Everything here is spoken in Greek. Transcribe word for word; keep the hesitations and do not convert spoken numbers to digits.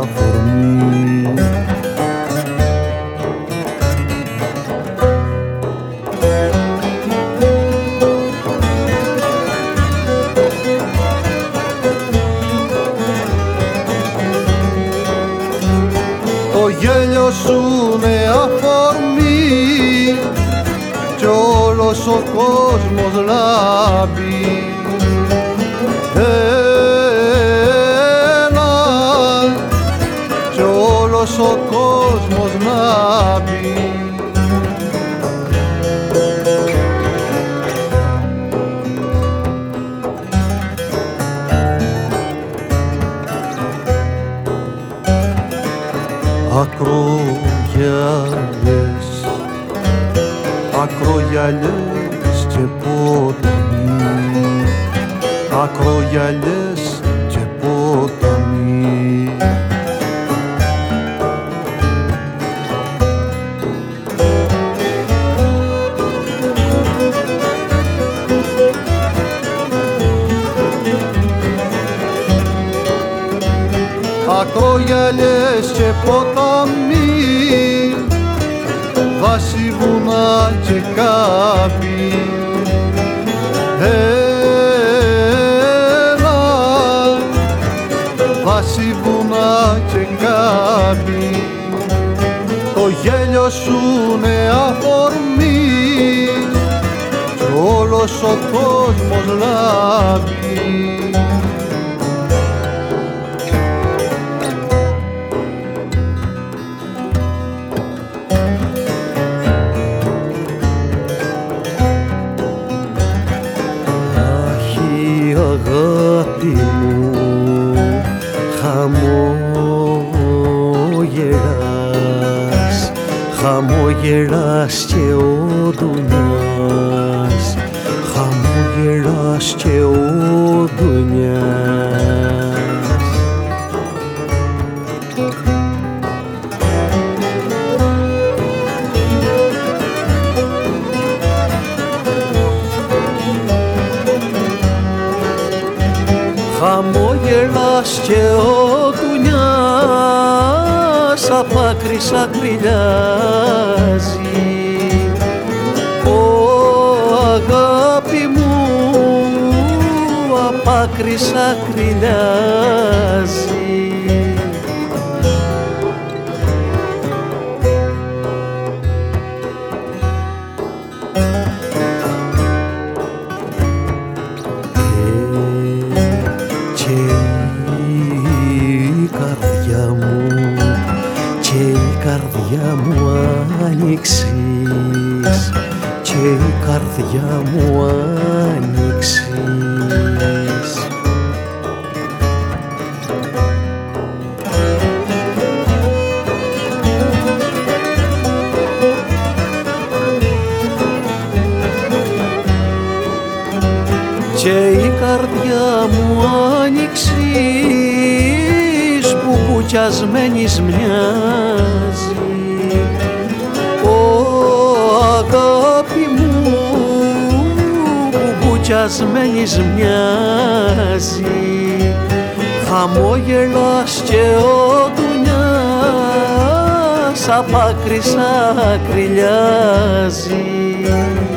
αφορμή. Το γέλιο σου είναι αφορμή κι όλος ο κόσμος λάμπει. Έλα κι όλος ο κόσμος λάμπει. Ακρογιαλιές, ακρογιαλιές και ποταμοί, ακρογιαλιές και ποταμοί. Ακρογιαλιές και ποταμοί, δάση, βουνά και κάπη. Έλα, δάση, βουνά και κάπη. Το γέλιο σου είναι αφορμή κι όλος ο κόσμος λάμπει. Αγάπη μου, χαμόγελας, χαμόγελας και ο Ντουνιάς, χαμόγελας και ο Ντουνιάς. Χαμόγελας και ο Ντουνιάς απ' άκρη σ' ακριλιάζει. Ω αγάπη μου απ' άκρη σ' ακριλιάζει. Καρδιά μου άνοιξες και η καρδιά μου άνοιξες. Και η καρδιά μου άνοιξες που κουκιασμένης μοιάζει. Ω αγάπη μου που κουκιασμένης μοιάζει. Χαμόγελας και ο Ντουνιάς απ' άκρη σ' ακριλιάζει.